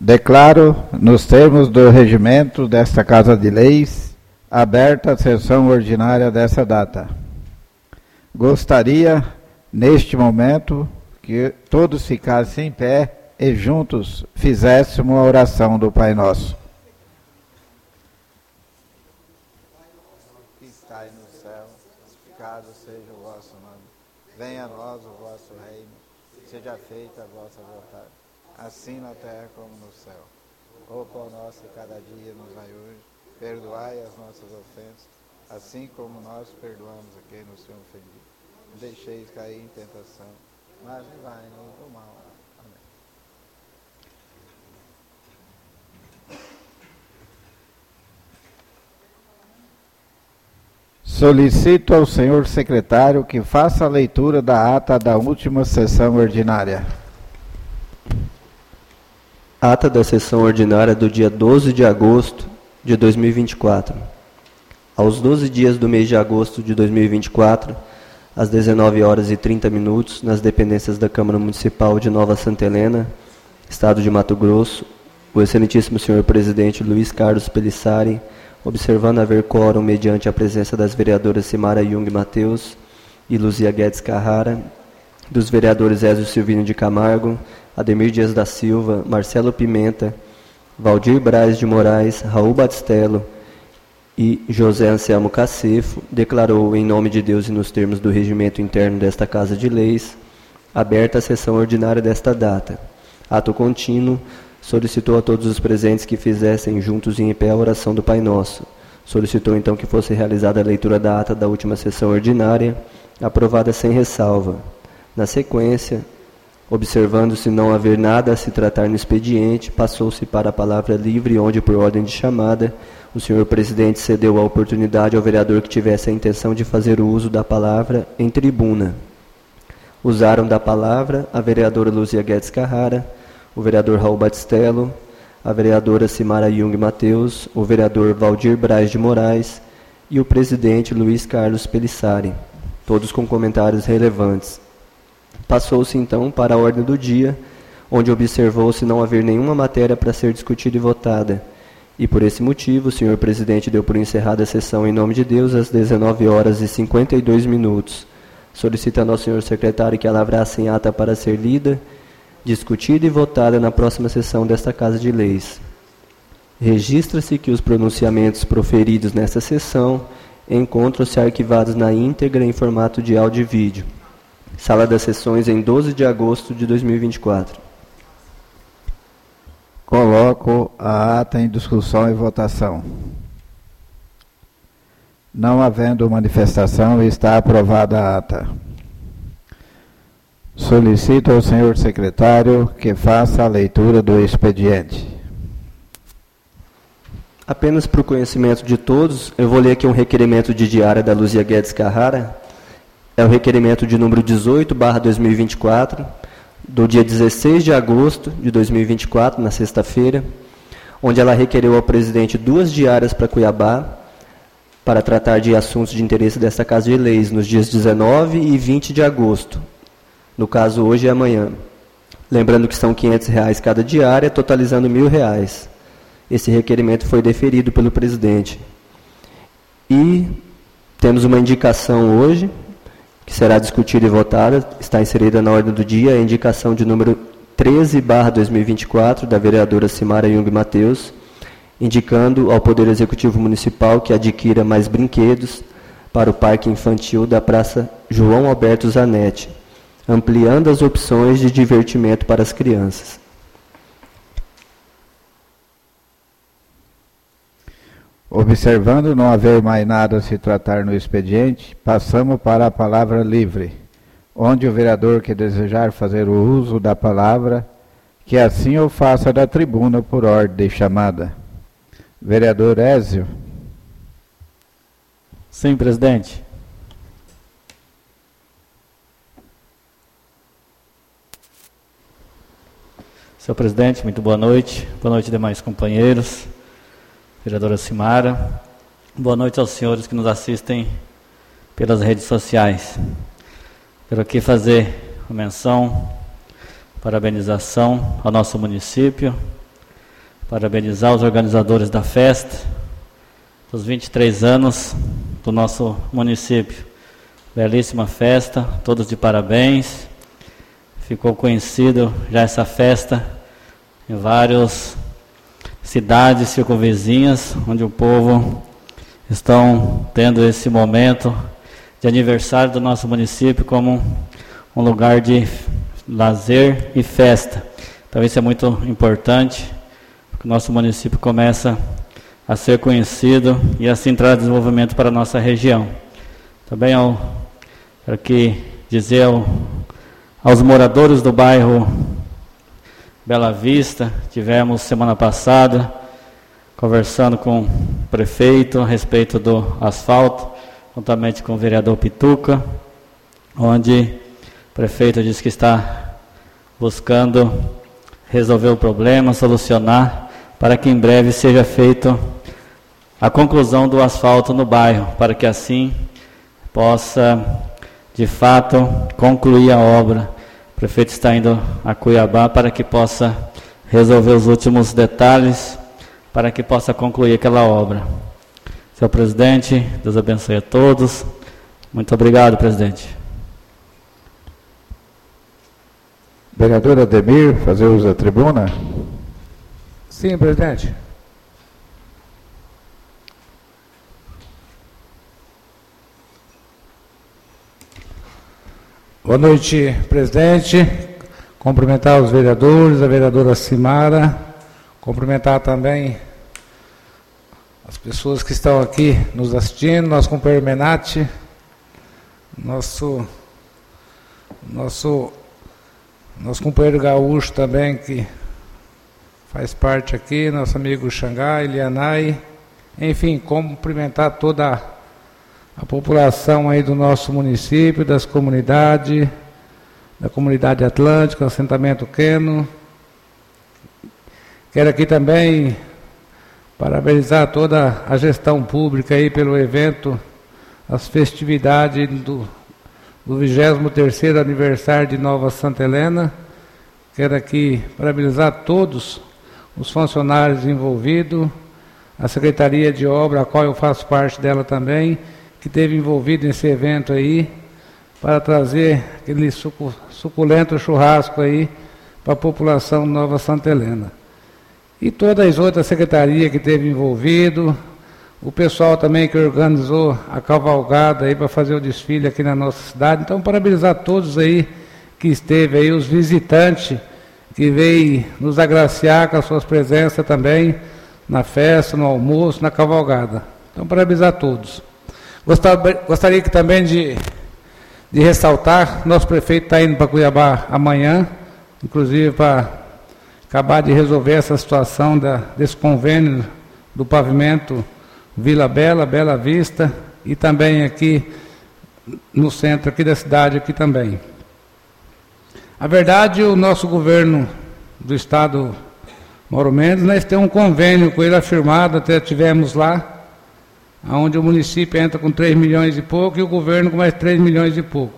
Declaro, nos termos do regimento desta Casa de Leis, aberta a sessão ordinária dessa data. Gostaria, neste momento, que todos ficassem em pé e juntos fizéssemos a oração do Pai Nosso. Que estais no céu, santificado seja o vosso nome. Venha a nós o vosso reino, seja feita a vossa vontade, assim na terra como no céu. O pão nosso de cada dia nos dai hoje, perdoai as nossas ofensas, assim como nós perdoamos a quem nos tem ofendido. Não deixeis cair em tentação, mas livrai-nos do mal. Amém. Solicito ao senhor secretário que faça a leitura da ata da última sessão ordinária. Ata da sessão ordinária do dia 12 de agosto de 2024. Aos 12 dias do mês de agosto de 2024, às 19 horas e 30 minutos, nas dependências da Câmara Municipal de Nova Santa Helena, Estado de Mato Grosso, o excelentíssimo senhor presidente Luiz Carlos Pelissari, observando haver quórum mediante a presença das vereadoras Simara Jung Mateus e Luzia Guedes Carrara, dos vereadores Ézio Silvino de Camargo, Ademir Dias da Silva, Marcelo Pimenta, Valdir Braz de Moraes, Raul Batistello e José Anselmo Cacefo, declarou em nome de Deus e nos termos do regimento interno desta Casa de Leis, aberta a sessão ordinária desta data. Ato contínuo, solicitou a todos os presentes que fizessem juntos e em pé a oração do Pai Nosso. Solicitou então que fosse realizada a leitura da ata da última sessão ordinária, aprovada sem ressalva. Na sequência, observando-se não haver nada a se tratar no expediente, passou-se para a palavra livre, onde, por ordem de chamada, o senhor presidente cedeu a oportunidade ao vereador que tivesse a intenção de fazer o uso da palavra em tribuna. Usaram da palavra a vereadora Luzia Guedes Carrara, o vereador Raul Batistello, a vereadora Simara Jung Mateus, o vereador Valdir Braz de Moraes e o presidente Luiz Carlos Pelissari, todos com comentários relevantes. Passou-se então para a ordem do dia, onde observou-se não haver nenhuma matéria para ser discutida e votada. E por esse motivo, o senhor presidente deu por encerrada a sessão em nome de Deus às 19 horas e 52 minutos. Solicitando ao senhor secretário que a lavrasse em ata para ser lida, discutida e votada na próxima sessão desta Casa de Leis. Registra-se que os pronunciamentos proferidos nesta sessão encontram-se arquivados na íntegra em formato de áudio e vídeo. Sala das Sessões, em 12 de agosto de 2024. Coloco a ata em discussão e votação. Não havendo manifestação, está aprovada a ata. Solicito ao senhor secretário que faça a leitura do expediente. Apenas para o conhecimento de todos, eu vou ler aqui um requerimento de diária da Luzia Guedes Carrara. É o requerimento de número 18/2024, do dia 16 de agosto de 2024, na sexta-feira, onde ela requereu ao presidente 2 diárias para Cuiabá, para tratar de assuntos de interesse desta Casa de Leis, nos dias 19 e 20 de agosto. No caso, hoje e amanhã. Lembrando que são R$500 cada diária, totalizando R$1.000. Esse requerimento foi deferido pelo presidente. E temos uma indicação hoje, que será discutida e votada, está inserida na ordem do dia, a indicação de número 13/2024, da vereadora Simara Jung Mateus, indicando ao Poder Executivo Municipal que adquira mais brinquedos para o Parque Infantil da Praça João Alberto Zanetti, ampliando as opções de divertimento para as crianças. Observando não haver mais nada a se tratar no expediente, passamos para a palavra livre, onde o vereador que desejar fazer o uso da palavra, que assim o faça da tribuna por ordem de chamada. Vereador Ézio. Sim, presidente. Senhor presidente, muito boa noite. Boa noite, demais companheiros. Vereadora Simara. Boa noite aos senhores que nos assistem pelas redes sociais. Quero aqui fazer uma menção, parabenização ao nosso município, parabenizar os organizadores da festa, dos 23 anos do nosso município. Belíssima festa, todos de parabéns. Ficou conhecido já essa festa em várias cidades circunvizinhas, onde o povo estão tendo esse momento de aniversário do nosso município como um lugar de lazer e festa. Então isso é muito importante, porque o nosso município começa a ser conhecido e assim traz desenvolvimento para a nossa região. Também quero aqui dizer aos moradores do bairro Bela Vista, tivemos semana passada conversando com o prefeito a respeito do asfalto, juntamente com o vereador Pituca, onde o prefeito disse que está buscando resolver o problema, solucionar, para que em breve seja feita a conclusão do asfalto no bairro, para que assim possa, de fato, concluir a obra. O prefeito está indo a Cuiabá para que possa resolver os últimos detalhes, para que possa concluir aquela obra. Senhor presidente, Deus abençoe a todos. Muito obrigado, presidente. Vereador Ademir, fazer uso da tribuna. Sim, presidente. Boa noite, presidente. Cumprimentar os vereadores, a vereadora Simara. Cumprimentar também as pessoas que estão aqui nos assistindo, nosso companheiro Menati, nosso companheiro Gaúcho também, que faz parte aqui, nosso amigo Xangai, Lianai, enfim, cumprimentar toda a população aí do nosso município, das comunidades, da comunidade atlântica, assentamento Queno. Quero aqui também parabenizar toda a gestão pública aí pelo evento, as festividades do 23º aniversário de Nova Santa Helena. Quero aqui parabenizar todos os funcionários envolvidos, a Secretaria de Obra, a qual eu faço parte dela também, que esteve envolvido nesse evento aí, para trazer aquele suculento churrasco aí para a população de Nova Santa Helena. E todas as outras secretarias que esteve envolvido, o pessoal também que organizou a cavalgada aí para fazer o desfile aqui na nossa cidade. Então, parabenizar todos aí que esteve aí, os visitantes que veio nos agraciar com as suas presenças também na festa, no almoço, na cavalgada. Então, parabenizar todos. Gostaria que também de ressaltar, nosso prefeito está indo para Cuiabá amanhã, inclusive para acabar de resolver essa situação desse convênio do pavimento Vila Bela, Bela Vista, e também aqui no centro aqui da cidade aqui também. A verdade, o nosso governo do estado Mauro Mendes, nós temos um convênio com ele afirmado, até tivemos lá, onde o município entra com 3 milhões e pouco e o governo com mais 3 milhões e pouco.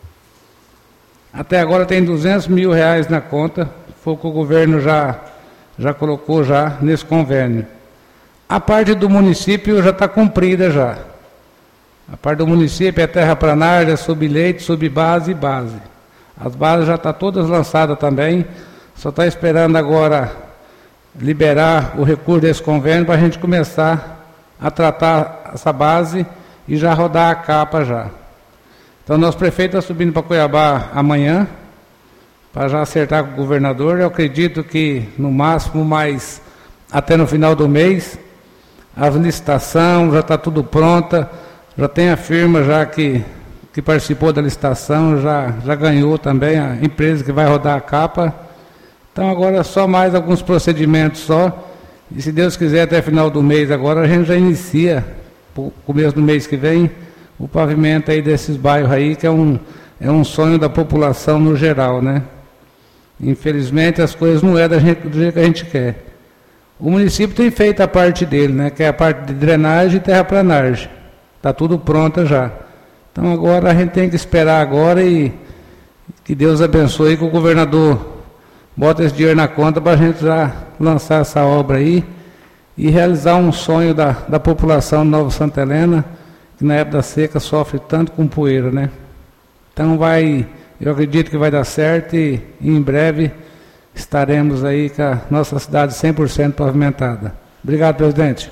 Até agora tem 200 mil reais na conta, foi o que o governo já colocou já nesse convênio. A parte do município já está cumprida já. A parte do município é terraplanagem, subleito, subbase e base. As bases já estão todas lançadas também, só está esperando agora liberar o recurso desse convênio para a gente começar a tratar essa base e já rodar a capa já. Então, nosso prefeito está subindo para Cuiabá amanhã, para já acertar com o governador. Eu acredito que, no máximo, mais até no final do mês, a licitação já está tudo pronta, já tem a firma já que participou da licitação, já ganhou também a empresa que vai rodar a capa. Então, agora só mais alguns procedimentos só, e se Deus quiser, até final do mês agora, a gente já inicia, começo do mês que vem, o pavimento aí desses bairros aí, que é um sonho da população no geral, né? Infelizmente, as coisas não é do jeito que a gente quer. O município tem feito a parte dele, né? Que é a parte de drenagem e terraplanagem. Está tudo pronto já. Então, agora a gente tem que esperar agora e que Deus abençoe, que o governador bota esse dinheiro na conta para a gente já lançar essa obra aí e realizar um sonho da população de Nova Santa Helena, que na época da seca sofre tanto com poeira, né? Então eu acredito que vai dar certo e em breve estaremos aí com a nossa cidade 100% pavimentada. Obrigado, presidente.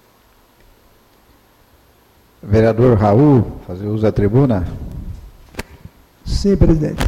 Vereador Raul, fazer uso da tribuna. Sim, presidente.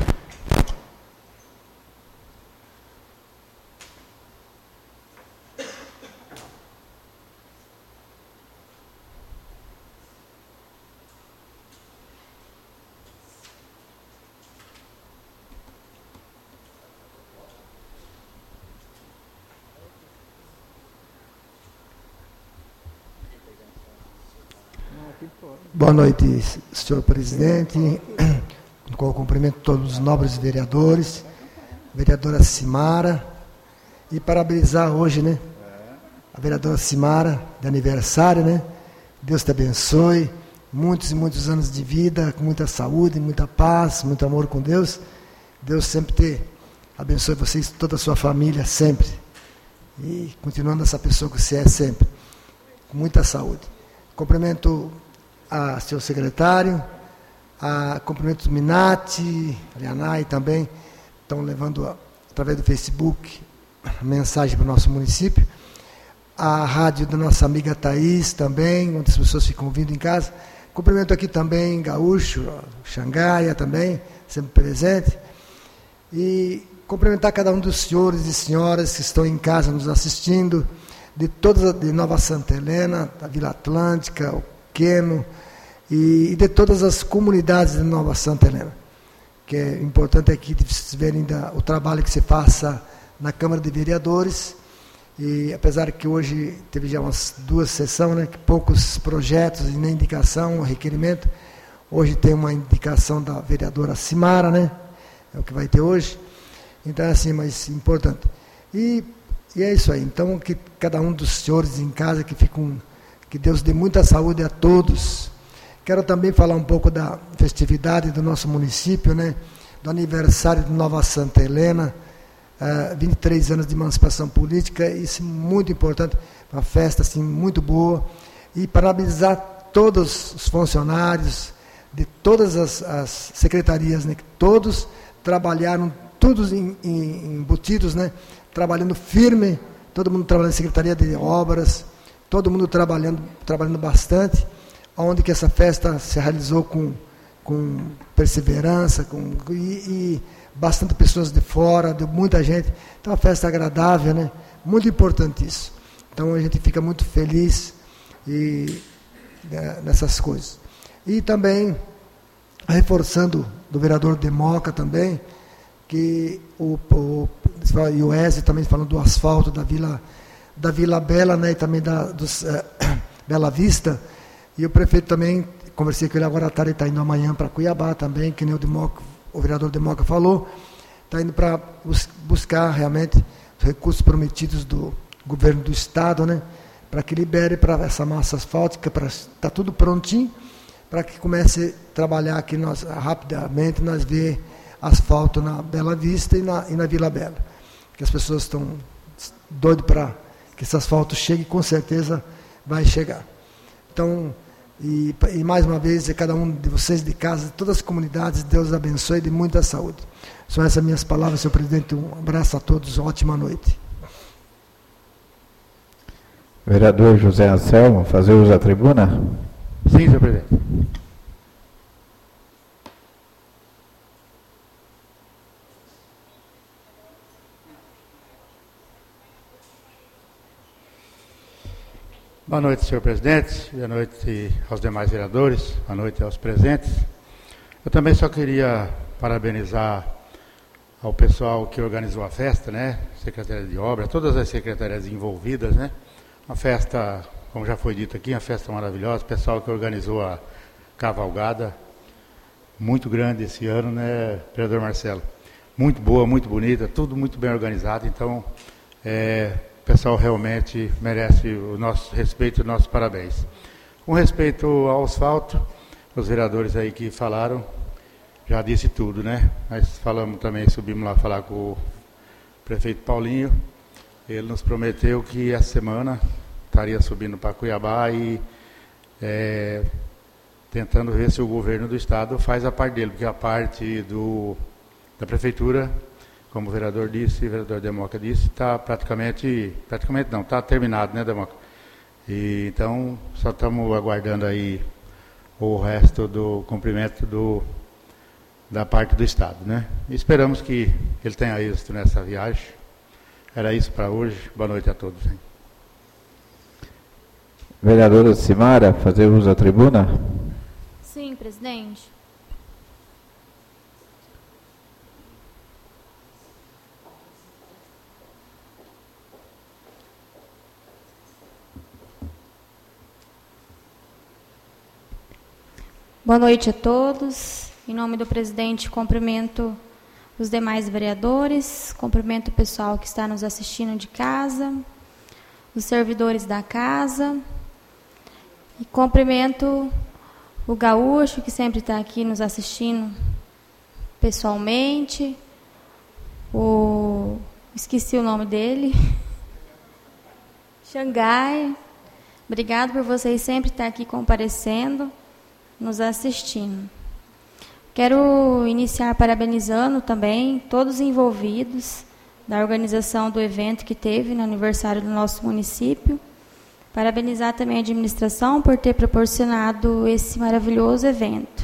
Boa noite, senhor presidente, com o cumprimento de todos os nobres vereadores, vereadora Simara, e parabenizar hoje, né, a vereadora Simara, de aniversário, né, Deus te abençoe, muitos e muitos anos de vida, com muita saúde, muita paz, muito amor com Deus, Deus sempre te abençoe vocês, toda a sua família, sempre, e continuando essa pessoa que você é sempre, com muita saúde. Cumprimento a seu secretário, a cumprimento do Minati, a Lianai também, estão levando, através do Facebook, a mensagem para o nosso município. A rádio da nossa amiga Thaís também, onde as pessoas ficam ouvindo em casa. Cumprimento aqui também Gaúcho, Xangaia também, sempre presente. E cumprimentar cada um dos senhores e senhoras que estão em casa nos assistindo, de Nova Santa Helena, da Vila Atlântica, o Queno, e de todas as comunidades de Nova Santa Helena. Que é importante aqui de vocês verem o trabalho que se faça na Câmara de Vereadores, e apesar que hoje teve já umas 2 sessões, né, que poucos projetos e nem indicação, requerimento, hoje tem uma indicação da vereadora Simara, né, é o que vai ter hoje, então é assim, mas importante. E é isso aí, então que cada um dos senhores em casa que Deus dê muita saúde a todos. Quero também falar um pouco da festividade do nosso município, né, do aniversário de Nova Santa Helena, 23 anos de emancipação política, isso é muito importante, uma festa assim, muito boa, e parabenizar todos os funcionários de todas as secretarias, né, que todos trabalharam, todos embutidos, né, trabalhando firme, todo mundo trabalhando em Secretaria de Obras, todo mundo trabalhando bastante, onde que essa festa se realizou com perseverança, e bastante pessoas de fora, de muita gente. Então, uma festa agradável, né? Muito importante isso. Então, a gente fica muito feliz nessas coisas. E também, reforçando do vereador Democa também, que e o Ezio também falando do asfalto da Vila Bela, né, e também dos Bela Vista, e o prefeito também, conversei com ele agora à tarde, está indo amanhã para Cuiabá também, que nem o vereador Democa falou, está indo para buscar realmente os recursos prometidos do governo do estado, né, para que libere para essa massa asfáltica, está tudo prontinho, para que comece a trabalhar aqui rapidamente, nós ver asfalto na Bela Vista e na Vila Bela, que as pessoas estão doidas para que esse asfalto chegue, com certeza vai chegar. Então, e mais uma vez, cada um de vocês de casa, de todas as comunidades, Deus abençoe e de muita saúde. São essas minhas palavras, senhor presidente. Um abraço a todos, ótima noite. Vereador José Anselmo, fazer uso da tribuna? Sim, senhor presidente. Boa noite, senhor presidente, boa noite aos demais vereadores, boa noite aos presentes. Eu também só queria parabenizar ao pessoal que organizou a festa, né? Secretaria de Obras, todas as secretarias envolvidas, né? Uma festa, como já foi dito aqui, uma festa maravilhosa, o pessoal que organizou a cavalgada, muito grande esse ano, né, vereador Marcelo? Muito boa, muito bonita, tudo muito bem organizado, então, o pessoal realmente merece o nosso respeito e nossos parabéns. Com respeito ao asfalto, os vereadores aí que falaram, já disse tudo, né? Nós falamos também, subimos lá falar com o prefeito Paulinho, ele nos prometeu que essa semana estaria subindo para Cuiabá e tentando ver se o governo do estado faz a parte dele, porque a parte da prefeitura, como o vereador disse, o vereador Democa disse, está praticamente não, está terminado, né, Democa? E então só estamos aguardando aí o resto do cumprimento da parte do estado, né? E esperamos que ele tenha êxito nessa viagem. Era isso para hoje. Boa noite a todos. Hein? Vereadora Simara, fazer uso da tribuna? Sim, presidente. Boa noite a todos. Em nome do presidente, cumprimento os demais vereadores, cumprimento o pessoal que está nos assistindo de casa, os servidores da casa, e cumprimento o Gaúcho, que sempre está aqui nos assistindo pessoalmente, esqueci o nome dele, Xangai. Obrigado por vocês sempre estar aqui comparecendo, nos assistindo. Quero iniciar parabenizando também todos os envolvidos da organização do evento que teve no aniversário do nosso município. Parabenizar também a administração por ter proporcionado esse maravilhoso evento.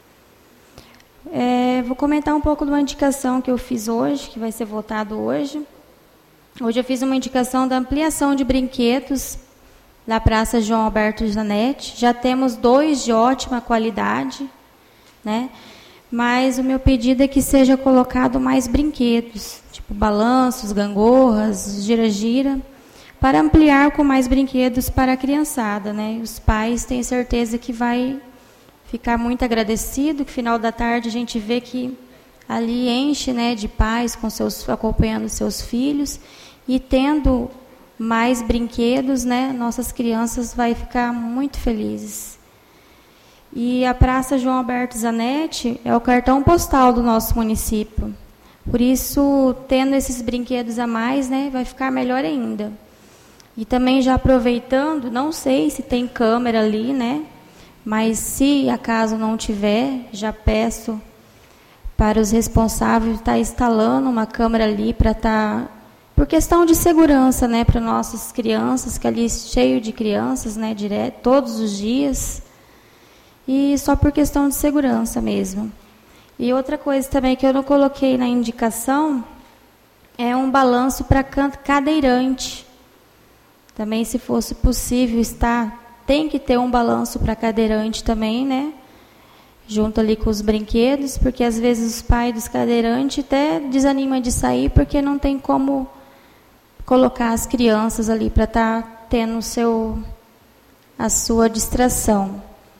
Vou comentar um pouco de uma indicação que eu fiz hoje, que vai ser votado hoje. Hoje eu fiz uma indicação da ampliação de brinquedos da Praça João Alberto Zanetti. Já temos 2 de ótima qualidade, né? Mas o meu pedido é que seja colocado mais brinquedos, tipo balanços, gangorras, gira-gira, para ampliar com mais brinquedos para a criançada, né? Os pais têm certeza que vai ficar muito agradecido, que no final da tarde a gente vê que ali enche, né, de pais acompanhando seus filhos, e tendo mais brinquedos, né, nossas crianças vão ficar muito felizes. E a Praça João Alberto Zanetti é o cartão postal do nosso município. Por isso, tendo esses brinquedos a mais, né, vai ficar melhor ainda. E também já aproveitando, não sei se tem câmera ali, né, mas se acaso não tiver, já peço para os responsáveis estar instalando uma câmera ali para estar, por questão de segurança, né, para nossas crianças, que ali é cheio de crianças, né, direto, todos os dias. E só por questão de segurança mesmo. E outra coisa também que eu não coloquei na indicação é um balanço para cadeirante. Também, se fosse possível tem que ter um balanço para cadeirante também, né? Junto ali com os brinquedos, porque às vezes os pais dos cadeirantes até desanimam de sair porque não tem como colocar as crianças ali para estar tendo a sua distração.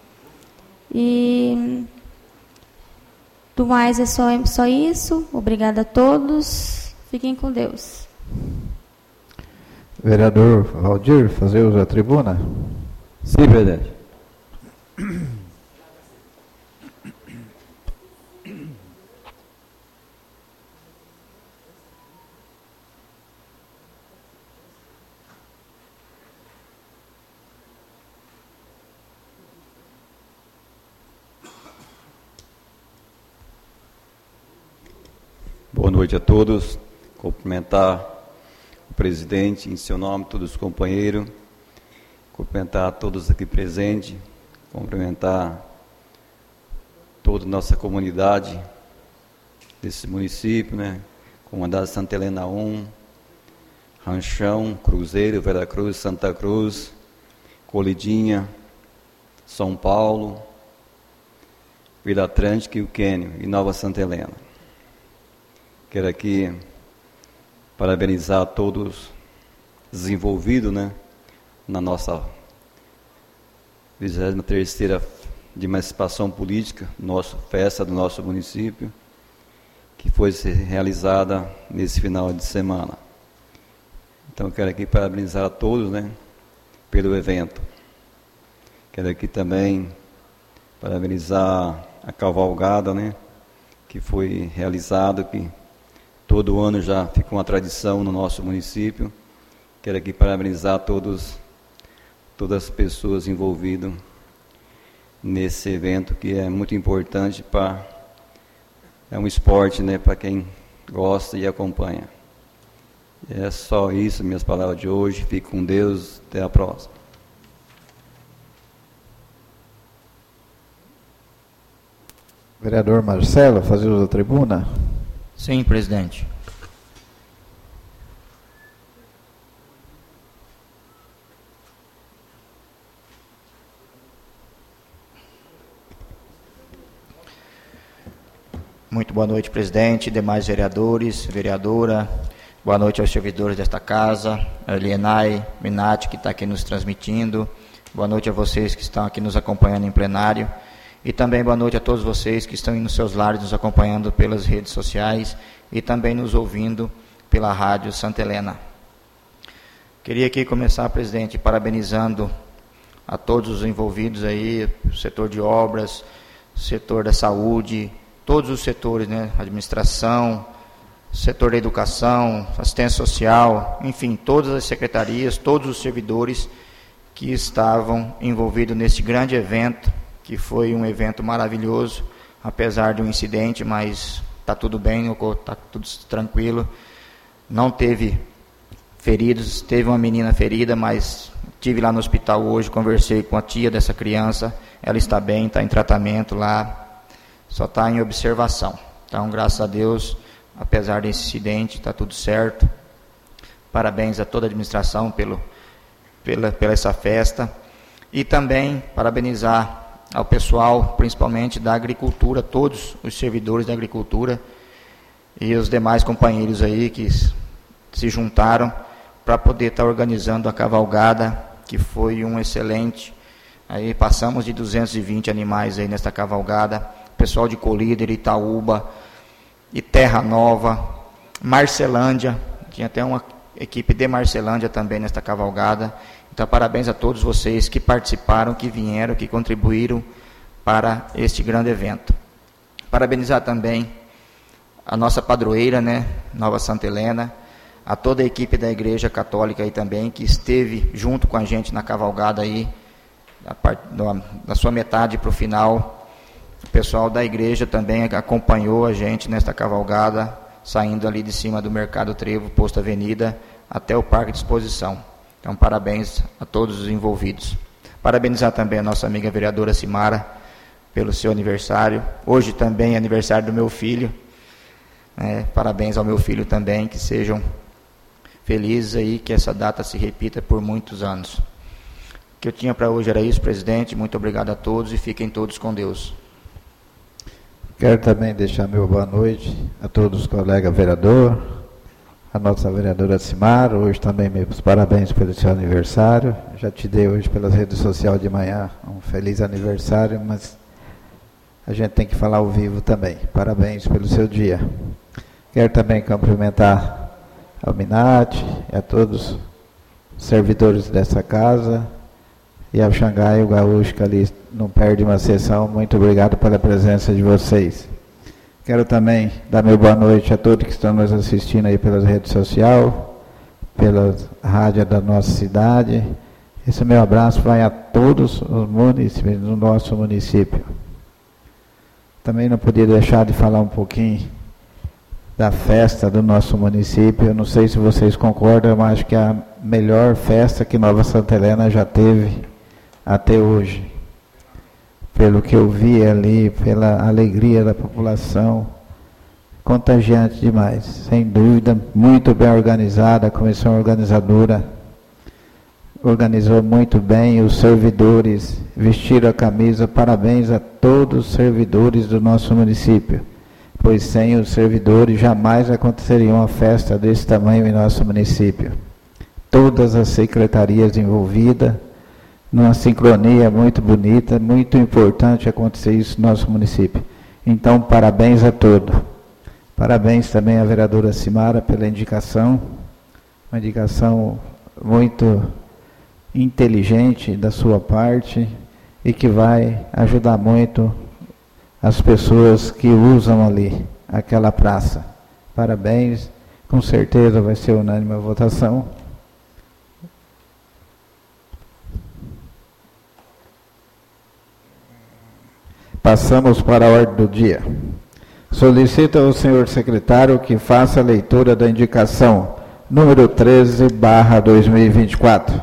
E do mais é só isso. Obrigada a todos. Fiquem com Deus. Vereador Valdir, fazer uso da tribuna? Sim, presidente. Boa noite a todos. Cumprimentar o presidente, em seu nome, todos os companheiros. Cumprimentar a todos aqui presentes. Cumprimentar toda a nossa comunidade desse município, né? Comunidade Santa Helena 1, Ranchão, Cruzeiro, Veracruz, Santa Cruz, Colidinha, São Paulo, Vila Atlântica e o Quênio e Nova Santa Helena. Quero aqui parabenizar a todos os envolvidos, né, na nossa 23ª de emancipação política, festa do nosso município, que foi realizada nesse final de semana. Então, quero aqui parabenizar a todos, né, pelo evento. Quero aqui também parabenizar a cavalgada, né, que foi realizada, que todo ano já fica uma tradição no nosso município. Quero aqui parabenizar todas as pessoas envolvidas nesse evento, que é muito importante é um esporte, né, para quem gosta e acompanha. É só isso, minhas palavras de hoje. Fique com Deus, até a próxima. Vereador Marcelo, fazer uso da tribuna? Sim, presidente. Muito boa noite, presidente, demais vereadores, vereadora. Boa noite aos servidores desta casa, a Elienay, Minati, que está aqui nos transmitindo. Boa noite a vocês que estão aqui nos acompanhando em plenário. E também boa noite a todos vocês que estão nos seus lares nos acompanhando pelas redes sociais e também nos ouvindo pela Rádio Santa Helena. Queria aqui começar, presidente, parabenizando a todos os envolvidos aí, o setor de obras, o setor da saúde, todos os setores, né, administração, setor da educação, assistência social, enfim, todas as secretarias, todos os servidores que estavam envolvidos nesse grande evento, que foi um evento maravilhoso, apesar de um incidente, mas está tudo bem, está tudo tranquilo. Não teve feridos, teve uma menina ferida, mas estive lá no hospital hoje, conversei com a tia dessa criança, ela está bem, está em tratamento lá, só está em observação. Então, graças a Deus, apesar desse incidente, está tudo certo. Parabéns a toda a administração pela essa festa. E também parabenizar ao pessoal, principalmente da agricultura, todos os servidores da agricultura e os demais companheiros aí que se juntaram para poder estar organizando a cavalgada, que foi um excelente. Aí passamos de 220 animais aí nesta cavalgada, pessoal de Colíder, Itaúba, e Terra Nova, Marcelândia, tinha até uma equipe de Marcelândia também nesta cavalgada. Então, parabéns a todos vocês que participaram, que vieram, que contribuíram para este grande evento. Parabenizar também a nossa padroeira, né, Nova Santa Helena, a toda a equipe da Igreja Católica aí também, que esteve junto com a gente na cavalgada aí, da sua metade para o final. O pessoal da igreja também acompanhou a gente nesta cavalgada, saindo ali de cima do Mercado Trevo, Posto Avenida, até o Parque de Exposição. Então, parabéns a todos os envolvidos. Parabenizar também a nossa amiga vereadora Simara pelo seu aniversário. Hoje também é aniversário do meu filho. Parabéns ao meu filho também, que sejam felizes aí, que essa data se repita por muitos anos. O que eu tinha para hoje era isso, presidente. Muito obrigado a todos e fiquem todos com Deus. Quero também deixar meu boa noite a todos os colegas vereadores, a nossa vereadora Simara, hoje também meus parabéns pelo seu aniversário. Já te dei hoje pelas redes sociais de manhã um feliz aniversário, mas a gente tem que falar ao vivo também. Parabéns pelo seu dia. Quero também cumprimentar ao Minati e a todos os servidores dessa casa e ao Xangai, o Gaúcho, que ali não perde uma sessão. Muito obrigado pela presença de vocês. Quero também dar meu boa noite a todos que estão nos assistindo aí pelas redes sociais, pela rádio da nossa cidade. Esse meu abraço vai a todos os municípios do nosso município. Também não podia deixar de falar um pouquinho da festa do nosso município. Eu não sei se vocês concordam, mas acho que é a melhor festa que Nova Santa Helena já teve até hoje. Pelo que eu vi ali, pela alegria da população, contagiante demais, sem dúvida, muito bem organizada, a comissão organizadora organizou muito bem, os servidores vestiram a camisa. Parabéns a todos os servidores do nosso município, pois sem os servidores jamais aconteceria uma festa desse tamanho em nosso município. Todas as secretarias envolvidas, numa sincronia muito bonita, muito importante acontecer isso no nosso município. Então, parabéns a todos. Parabéns também à vereadora Simara pela indicação, uma indicação muito inteligente da sua parte e que vai ajudar muito as pessoas que usam ali aquela praça. Parabéns. Com certeza vai ser unânime a votação. Passamos para a ordem do dia. Solicito ao senhor secretário que faça a leitura da indicação número 13/2024.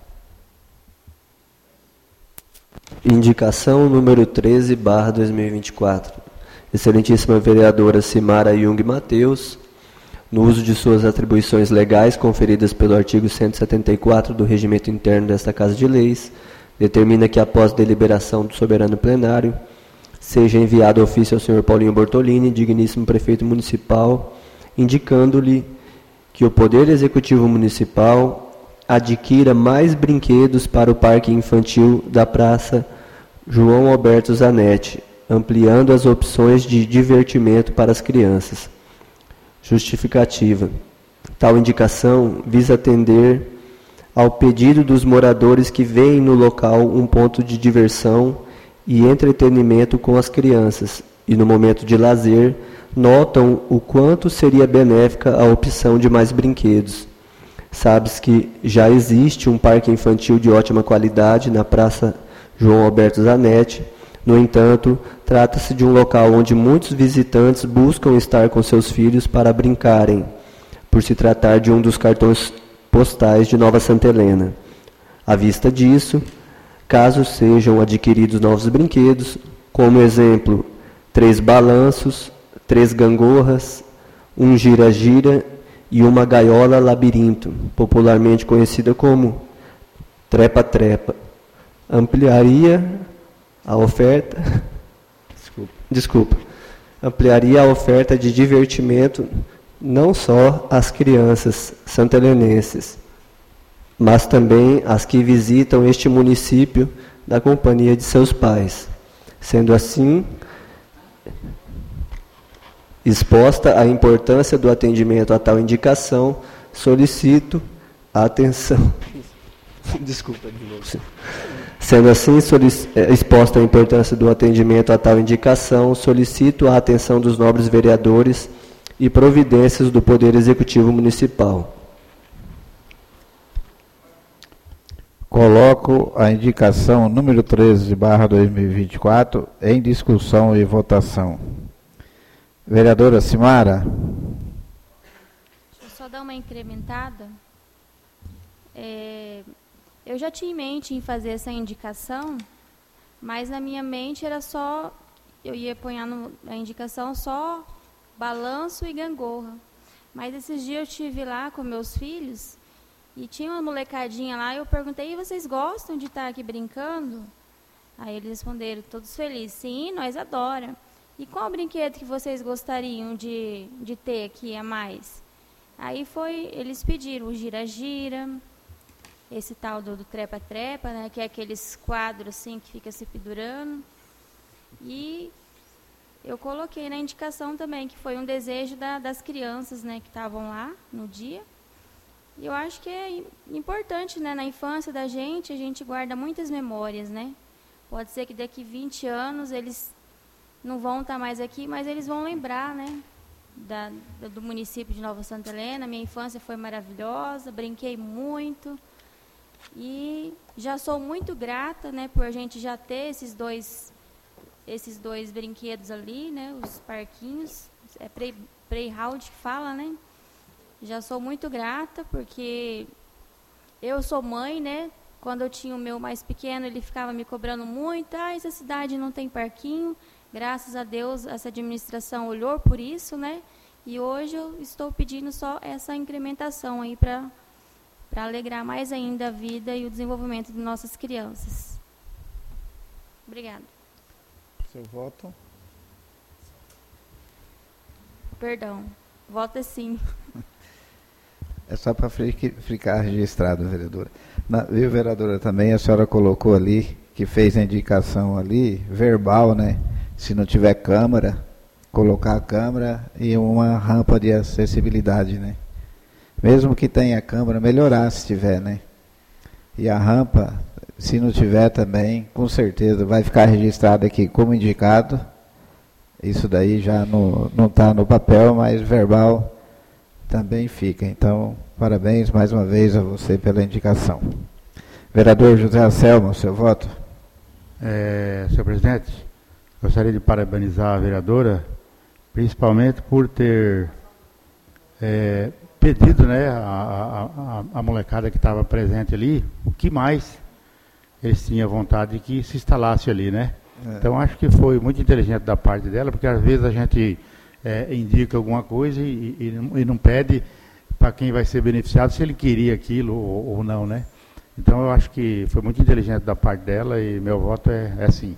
Indicação número 13/2024. Excelentíssima vereadora Cimara Jung Mateus, no uso de suas atribuições legais conferidas pelo artigo 174 do Regimento Interno desta Casa de Leis, determina que após deliberação do soberano plenário, seja enviado ofício ao senhor Paulinho Bortolini, digníssimo prefeito municipal, indicando-lhe que o Poder Executivo Municipal adquira mais brinquedos para o Parque Infantil da Praça João Alberto Zanetti, ampliando as opções de divertimento para as crianças. Justificativa. Tal indicação visa atender ao pedido dos moradores que veem no local um ponto de diversão e entretenimento com as crianças e, no momento de lazer, notam o quanto seria benéfica a opção de mais brinquedos. Sabes que já existe um parque infantil de ótima qualidade na Praça João Alberto Zanetti. No entanto, trata-se de um local onde muitos visitantes buscam estar com seus filhos para brincarem, por se tratar de um dos cartões postais de Nova Santa Helena. À vista disso, caso sejam adquiridos novos brinquedos, como exemplo, 3 balanços, 3 gangorras, um gira-gira e uma gaiola labirinto, popularmente conhecida como trepa-trepa, ampliaria a oferta. Ampliaria a oferta de divertimento não só às crianças santelenenses, mas também às que visitam este município na companhia de seus pais. Sendo assim, exposta a importância do atendimento a tal indicação, solicito a atenção. Desculpa de novo. Sendo assim, exposta a importância do atendimento a tal indicação, solicito a atenção dos nobres vereadores e providências do Poder Executivo Municipal. Coloco a indicação número 13/2024 em discussão e votação. Vereadora Cimara. Deixa eu só dar uma incrementada. Eu já tinha em mente em fazer essa indicação, mas na minha mente era só, eu ia pôr a indicação só balanço e gangorra. Mas esses dias eu estive lá com meus filhos e tinha uma molecadinha lá e eu perguntei, e vocês gostam de estar aqui brincando? Aí eles responderam, todos felizes, sim, nós adoramos. E qual brinquedo que vocês gostariam de ter aqui a mais? Aí eles pediram o gira-gira, esse tal do trepa-trepa, né, que é aqueles quadros assim que fica se pendurando. E eu coloquei na indicação também, que foi um desejo das crianças, né, que estavam lá no dia. E eu acho que é importante, né, na infância da gente, a gente guarda muitas memórias, né? Pode ser que daqui 20 anos eles não vão estar mais aqui, mas eles vão lembrar, né, do município de Nova Santa Helena. Minha infância foi maravilhosa, brinquei muito. E já sou muito grata, né, por a gente já ter esses dois brinquedos ali, né, os parquinhos, é playground que fala, né? Já sou muito grata porque eu sou mãe, né? Quando eu tinha o meu mais pequeno, ele ficava me cobrando muito, essa cidade não tem parquinho. Graças a Deus, essa administração olhou por isso, né? E hoje eu estou pedindo só essa incrementação aí para alegrar mais ainda a vida e o desenvolvimento de nossas crianças. Obrigada. Seu voto? Perdão, voto sim. É só para ficar registrado, vereadora. Viu, vereadora, também a senhora colocou ali, que fez a indicação ali, verbal, né? Se não tiver câmera, colocar a câmera e uma rampa de acessibilidade, né? Mesmo que tenha câmera, melhorar se tiver, né? E a rampa, se não tiver também, com certeza vai ficar registrado aqui como indicado Isso daí já não está no papel, mas verbal também fica. Então, parabéns mais uma vez a você pela indicação. Vereador José Anselmo, seu voto. Senhor presidente, gostaria de parabenizar a vereadora, principalmente por ter pedido, né, a molecada que estava presente ali, o que mais eles tinham vontade de que se instalasse ali, né? Então, acho que foi muito inteligente da parte dela, porque às vezes a gente indica alguma coisa e não pede para quem vai ser beneficiado se ele queria aquilo ou não, né? Então, eu acho que foi muito inteligente da parte dela e meu voto é sim.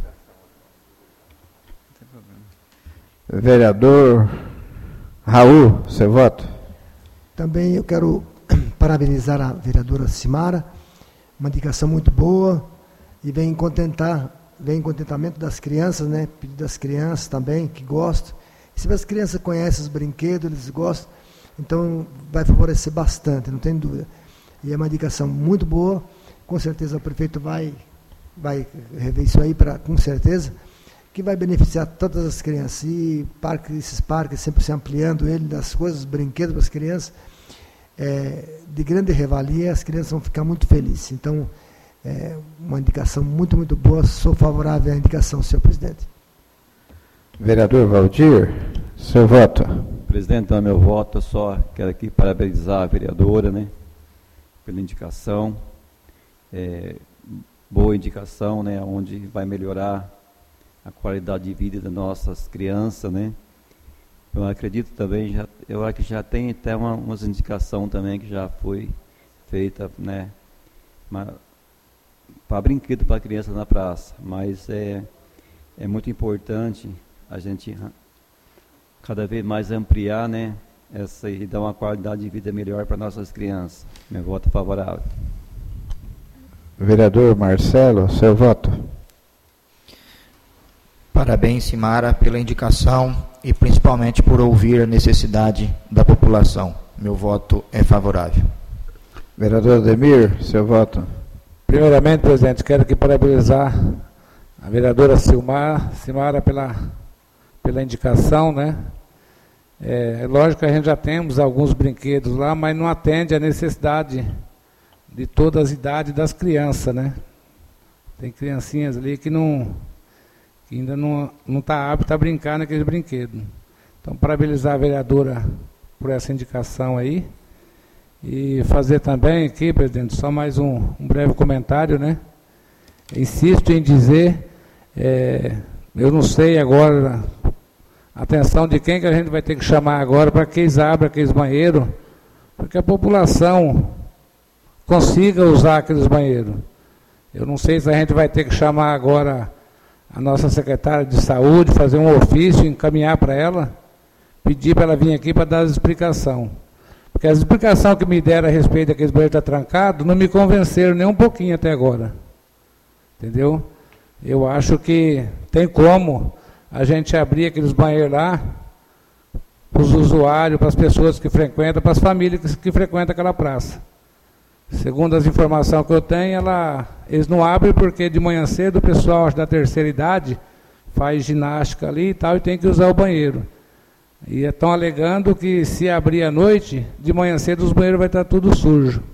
Vereador Raul, seu voto. Também eu quero parabenizar a vereadora Simara, uma indicação muito boa e vem em contentamento das crianças, né? Pedido das crianças também, que gostam. E se as crianças conhecem os brinquedos, eles gostam, então vai favorecer bastante, não tem dúvida. E é uma indicação muito boa, com certeza o prefeito vai rever isso aí, com certeza, que vai beneficiar todas as crianças. E esses parques sempre se ampliando, das coisas, os brinquedos para as crianças, de grande revalia, as crianças vão ficar muito felizes. Então, uma indicação muito, muito boa, sou favorável à indicação, senhor presidente. Vereador Valdir, seu voto. Presidente, então, meu voto, eu só quero aqui parabenizar a vereadora, né, pela indicação, boa indicação, né, onde vai melhorar a qualidade de vida das nossas crianças, né. Eu acredito também, eu acho que já tem até umas indicação também que já foi feita, né, para brinquedo para criança na praça, mas é muito importante a gente cada vez mais ampliar, né, e dar uma qualidade de vida melhor para nossas crianças. Meu voto é favorável. Vereador Marcelo, seu voto. Parabéns, Simara, pela indicação e principalmente por ouvir a necessidade da população. Meu voto é favorável. Vereador Ademir, seu voto. Primeiramente, presidente, quero aqui parabenizar a vereadora Simara pela indicação, né? É lógico que a gente já temos alguns brinquedos lá, mas não atende à necessidade de todas as idades das crianças, né? Tem criancinhas ali que ainda não está apta a brincar naqueles brinquedos. Então, parabenizar a vereadora por essa indicação aí. E fazer também aqui, presidente, só mais um breve comentário, né? Insisto em dizer, eu não sei agora a atenção de quem que a gente vai ter que chamar agora para que eles abram aqueles banheiros, porque a população consiga usar aqueles banheiros. Eu não sei se a gente vai ter que chamar agora a nossa secretária de saúde, fazer um ofício, encaminhar para ela, pedir para ela vir aqui para dar as explicações. Porque as explicações que me deram a respeito daqueles banheiros estar trancados não me convenceram nem um pouquinho até agora. Entendeu? Eu acho que tem como a gente abrir aqueles banheiros lá para os usuários, para as pessoas que frequentam, para as famílias que frequentam aquela praça. Segundo as informações que eu tenho, eles não abrem porque de manhã cedo o pessoal da terceira idade faz ginástica ali e tal e tem que usar o banheiro. E estão alegando que se abrir à noite, de manhã cedo os banheiros vai estar tudo sujo.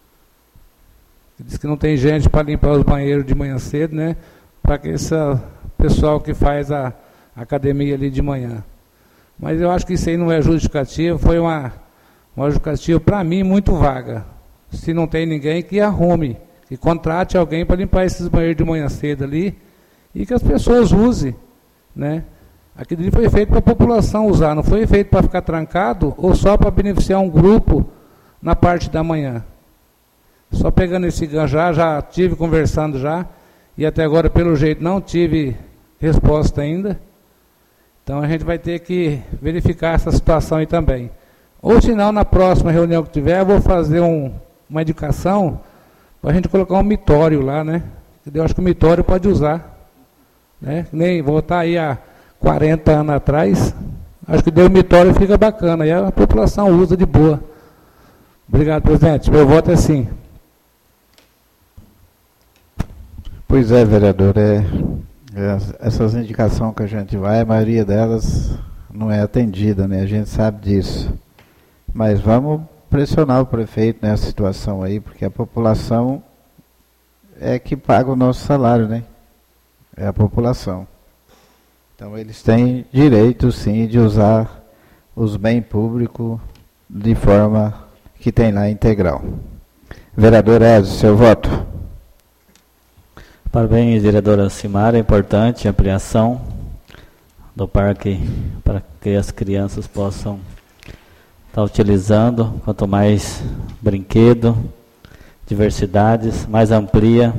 Diz que não tem gente para limpar os banheiros de manhã cedo, né? Para que esse pessoal que faz a academia ali de manhã. Mas eu acho que isso aí não é justificativo, foi uma justificativa para mim muito vaga. Se não tem ninguém, que arrume, que contrate alguém para limpar esses banheiros de manhã cedo ali e que as pessoas usem, né? Aquilo ali foi feito para a população usar, não foi feito para ficar trancado ou só para beneficiar um grupo na parte da manhã. Só pegando esse gancho, já tive conversando já, e até agora, pelo jeito, não tive resposta ainda. Então, a gente vai ter que verificar essa situação aí também. Ou, se não, na próxima reunião que tiver, eu vou fazer uma indicação para a gente colocar um mitório lá, né? Eu acho que o mitório pode usar, né? Nem voltar aí a 40 anos atrás, acho que o mitório fica bacana, e a população usa de boa. Obrigado, presidente. Meu voto é sim. Pois é, vereador, Essas indicações que a gente vai, a maioria delas não é atendida, né? A gente sabe disso. Mas vamos pressionar o prefeito nessa situação aí, porque a população é que paga o nosso salário, né? É a população. Então eles têm direito, sim, de usar os bens públicos de forma que tem lá integral. Vereador Ezio, seu voto. Parabéns, vereadora Simara. É importante a ampliação do parque para que as crianças possam estar utilizando. Quanto mais brinquedo, diversidades, mais amplia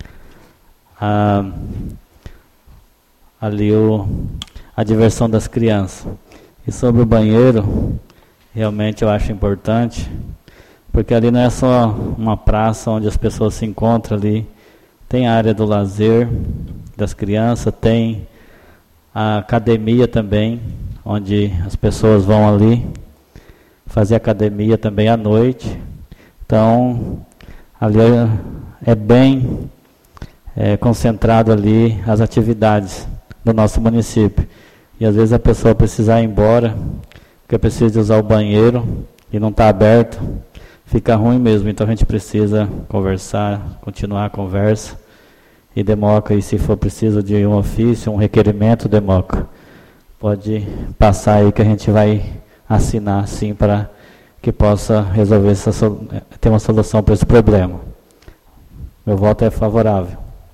ali a diversão das crianças. E sobre o banheiro, realmente eu acho importante, porque ali não é só uma praça onde as pessoas se encontram ali, tem a área do lazer das crianças, tem a academia também, onde as pessoas vão ali fazer academia também à noite. Então, ali é bem concentrado ali as atividades do nosso município. E às vezes a pessoa precisar ir embora, porque precisa usar o banheiro e não está aberto, fica ruim mesmo. Então a gente precisa conversar, continuar a conversa. E Democa, e se for preciso de um ofício, um requerimento, Democa, pode passar aí que a gente vai assinar sim para que possa resolver ter uma solução para esse problema. Meu voto é favorável.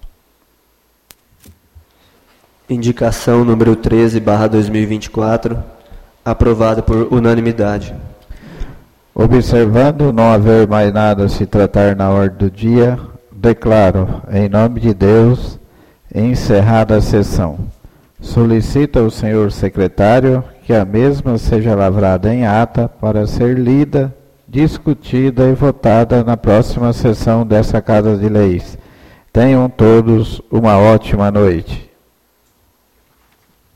Indicação número 13/2024, aprovada por unanimidade. Observando não haver mais nada a se tratar na ordem do dia, declaro, em nome de Deus, encerrada a sessão. Solicito ao senhor secretário que a mesma seja lavrada em ata para ser lida, discutida e votada na próxima sessão dessa Casa de Leis. Tenham todos uma ótima noite.